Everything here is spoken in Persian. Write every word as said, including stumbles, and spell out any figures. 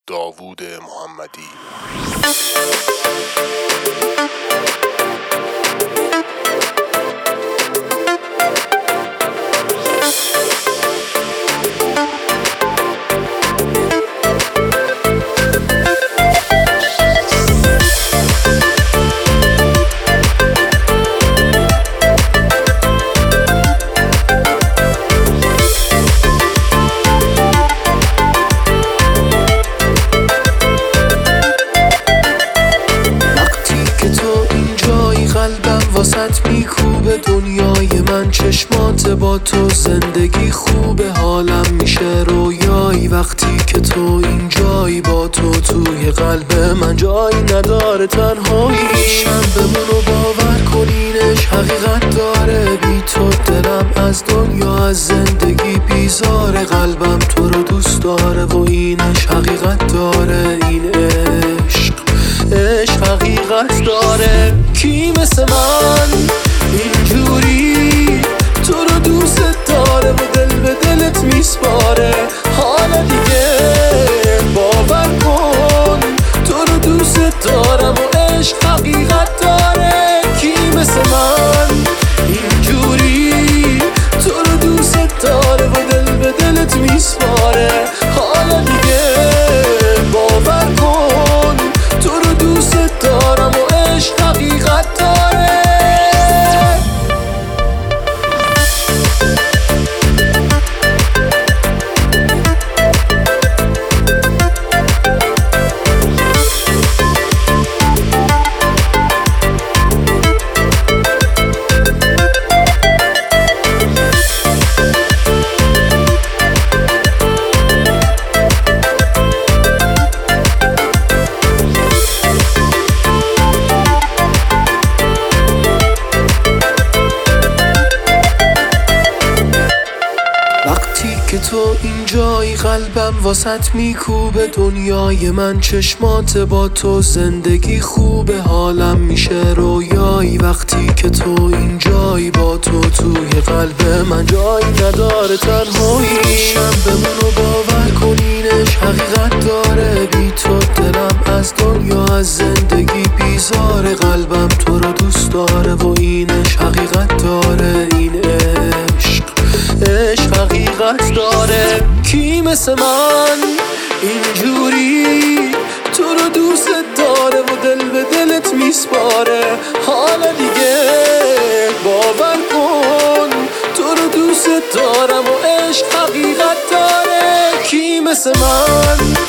داوود محمدی. قلبم واسط میکوبه، دنیای من چشمات با تو، زندگی خوبه، حالم میشه رویایی وقتی که تو اینجایی. با تو توی قلب من جایی نداره، تنهایی میشم بمونو باور کنینش حقیقت داره. بی تو دلم از دنیا از زندگی بیزاره، قلبم تو رو دوست داره و اینش حقیقت داره. این عشق عشق حقیقت داره. کی مثل من اینجوری تو رو دوست داره و دل به دلت میسپاره؟ حالا دیگه باور کن تو رو دوست دارم و عشق حقیقت داره. کی مثل من اینجوری تو رو دوست داره و دل به دلت میسپاره؟ حالا دیگه باور کن تو رو دوست دارم و عشق حقیقت داره. که تو اینجایی قلبم واسط میکوبه، دنیای من چشمات با تو، زندگی خوبه، حالم میشه رویایی وقتی که تو اینجایی. با تو توی قلب من جایی نداره، تنهایی میشم بمونو باور کنینش حقیقت داره. بی تو دلم از دنیا از زندگی بیزاره، قلبم تو رو دوست داره و اینش حقیقت داره. این عشق عشق حقیقت داره. کی مثل من اینجوری تو رو دوست داره و دل به دلت میسپاره؟ حالا دیگه باور کن تو رو دوست دارم و عشق حقیقت داره. کی مثل من